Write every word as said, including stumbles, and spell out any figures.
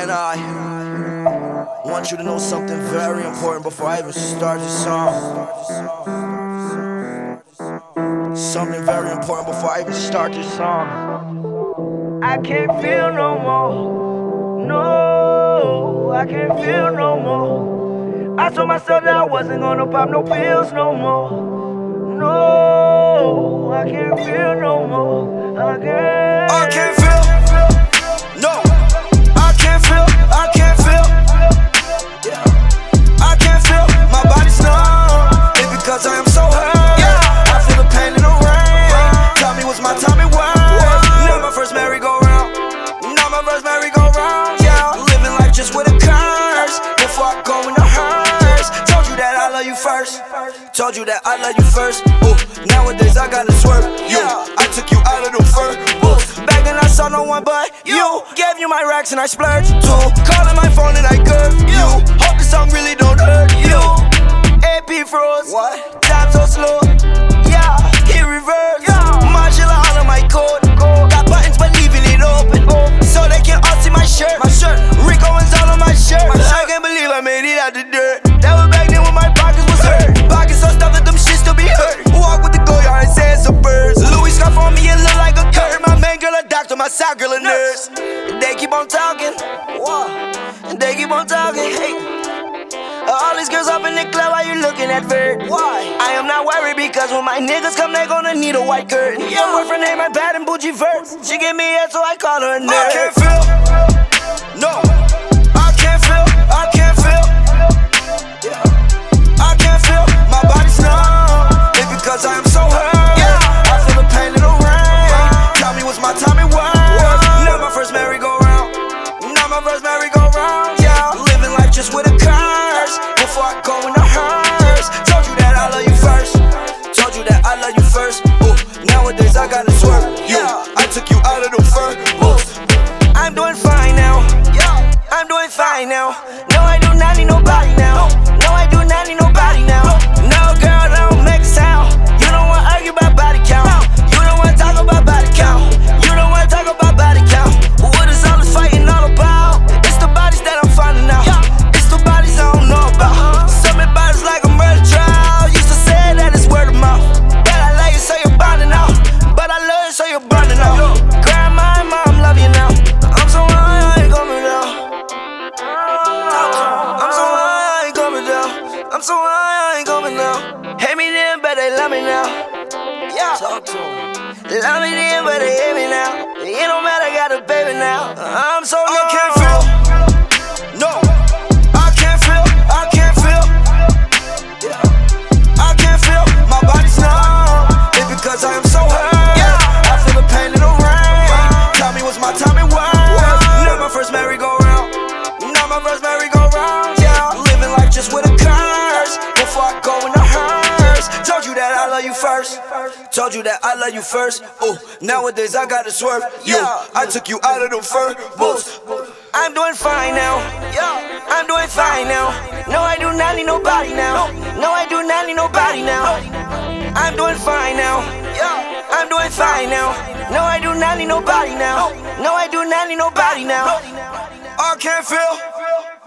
And I want you to know something very important before I even start this song. Something very important before I even start this song. I can't feel no more. No, I can't feel no more. I told myself that I wasn't gonna pop no pills no more. No, I can't feel no more. I can't. I can't feel. No, I can't feel. I can't feel. Yeah, I can't feel. My body's numb. It's because I am so hurt. Yeah, I feel the pain in the rain. Tell me what's my time and worth. Not my first merry-go-round. Not my first merry-go-round. Yeah, living life just with a curse. Before I go in the hearse. Told you that I love you first. Told you that I love you first. Ooh, nowadays I gotta swerve. You, I took you out of the fur. Ooh, back then I saw no one but you. Gave you my racks and I splurged too. Calling my phone and I curved you. Hope the song really don't hurt you. A P froze. What? Time so slow. Yeah, hit reverse. Yeah. Marshall all of my code. Got buttons but leaving it open. So they can all see my shirt. My shirt. Rico is all on my shirt. My shirt. I can't believe I made it out the dirt. That was back then when my pockets was hurt. Pockets so stuffed that them shit still be hurt. Walk with the Goyard and say it's a bird. Louis scarf on me and look like a curtain. My main girl a doctor, my side girl a nurse. They keep on talking. Whoa. They keep on talking. Hey. All these girls up in the club, why you looking at Vert? Why? I am not worried because when my niggas come, they gonna need a white curtain. Your boyfriend named my bad and bougie Vert. She give me head, so I call her a nerd. I can't feel. No. I can't feel. I can't feel. Yeah. I can't feel. My body's numb. It's because I am so hurt. Yeah. I feel the pain in the rain. Tell me what's my time and worth. Not my first merry-go-round. Not my first merry-go-round. Yeah. Living life just with a curse. Before I go in the hearse. Told you that I love you first. Told you that I love you first. Ooh, nowadays I gotta swerve. You, I took you out of the fur. Ooh, I'm doing fine now. Yeah, I'm doing fine now. No, I do not need nobody now. No, I do not need nobody now. No, girl, I don't make a sound. You don't wanna argue about body count. You don't wanna talk about body count. You don't wanna talk about body count. What is all this fighting all about? It's the bodies that I'm finding out. It's the bodies I don't know about. Some bodies like a murder trial. Used to say that it's word of mouth. But I love you so you're bonding out. But I love you so you're bonding out. Grandma and mom love you now. I'm so high, I ain't coming down. I'm so high, I ain't coming down. I'm so high, I ain't coming down. Hate me then, but they love me now. Yeah. Talk to them. Love me then, but they hate me now. It don't matter, I got a baby now. I'm so I can't feel. No, I can't feel. I can't feel. Yeah. I can't feel. My body's numb. It's because I am so hurt. Yeah. I feel the pain in the rain. Tell me what's my time and worth. Not my first merry-go-round. Not my first merry-go-round. Yeah. Living life just with a curse. Before I go in the hearse. Told you that I love you first. Told you that I love you first. Ooh, nowadays I gotta swerve. You, I took you out of the fur. Boost. I'm doing fine now. Yeah, I'm doing fine now. No, I do not need nobody now. No, I do not need nobody now. I'm doing fine now. Yeah, I'm doing fine now. No, I do not need nobody now. No, I do not need nobody now. I can't feel.